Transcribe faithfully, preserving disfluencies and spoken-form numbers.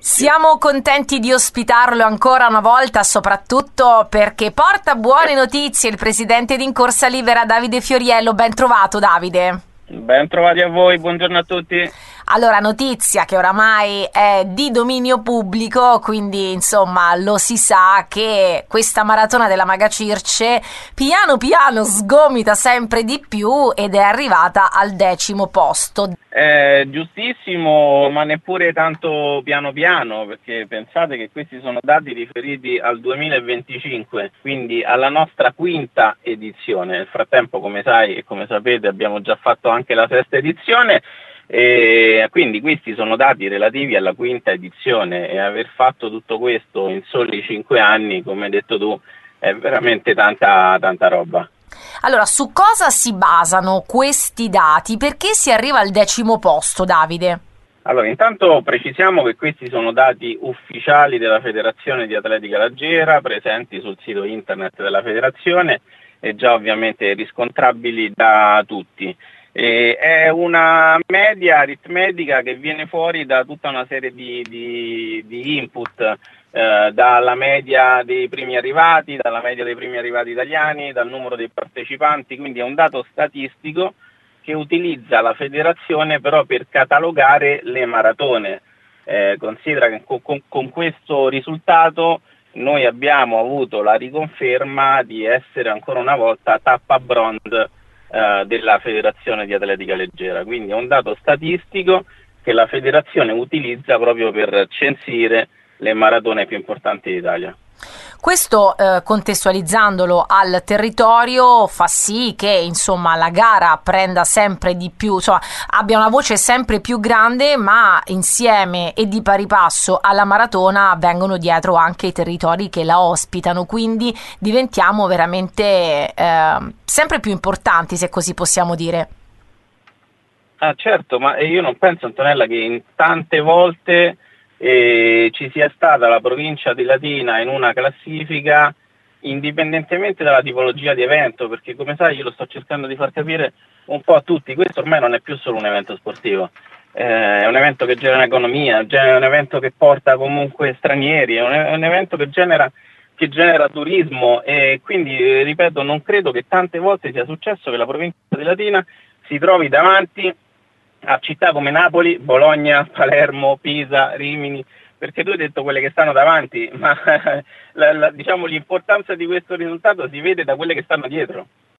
Siamo contenti di ospitarlo ancora una volta, soprattutto perché porta buone notizie il presidente di In Corsa Libera Davide Fioriello. Ben trovato, Davide. Ben trovati a voi, buongiorno a tutti. Allora, notizia che oramai è di dominio pubblico, quindi insomma lo si sa che questa maratona della Maga Circe piano piano sgomita sempre di più ed è arrivata al decimo posto. È giustissimo, ma neppure tanto piano piano, perché pensate che questi sono dati riferiti al duemilaventicinque, quindi alla nostra quinta edizione. Nel frattempo, come sai e come sapete, abbiamo già fatto anche la sesta edizione. E quindi questi sono dati relativi alla quinta edizione, e aver fatto tutto questo in soli cinque anni, come hai detto tu, è veramente tanta tanta roba. Allora, su cosa si basano questi dati? Perché si arriva al decimo posto, Davide? Allora, intanto precisiamo che questi sono dati ufficiali della Federazione di Atletica Leggera, presenti sul sito internet della Federazione e già ovviamente riscontrabili da tutti. E è una media aritmetica che viene fuori da tutta una serie di, di, di input, eh, dalla media dei primi arrivati, dalla media dei primi arrivati italiani, dal numero dei partecipanti, quindi è un dato statistico che utilizza la federazione però per catalogare le maratone. Eh, considera che con, con, con questo risultato noi abbiamo avuto la riconferma di essere ancora una volta tappa bronze della Federazione di Atletica Leggera, quindi è un dato statistico che la federazione utilizza proprio per censire le maratone più importanti d'Italia. Questo, eh, contestualizzandolo al territorio, fa sì che insomma la gara prenda sempre di più, cioè abbia una voce sempre più grande, ma insieme e di pari passo alla maratona vengono dietro anche i territori che la ospitano, quindi diventiamo veramente eh, sempre più importanti, se così possiamo dire. Ah, certo, ma io non penso, Antonella, che in tante volte E ci sia stata la provincia di Latina in una classifica indipendentemente dalla tipologia di evento, perché come sai io lo sto cercando di far capire un po' a tutti, questo ormai non è più solo un evento sportivo, eh, è un evento che genera economia, è un evento che porta comunque stranieri, è un, è un evento che genera, che genera turismo, e quindi ripeto, non credo che tante volte sia successo che la provincia di Latina si trovi davanti a città come Napoli, Bologna, Palermo, Pisa, Rimini, perché tu hai detto quelle che stanno davanti, ma la, la, diciamo l'importanza di questo risultato si vede da quelle che stanno dietro.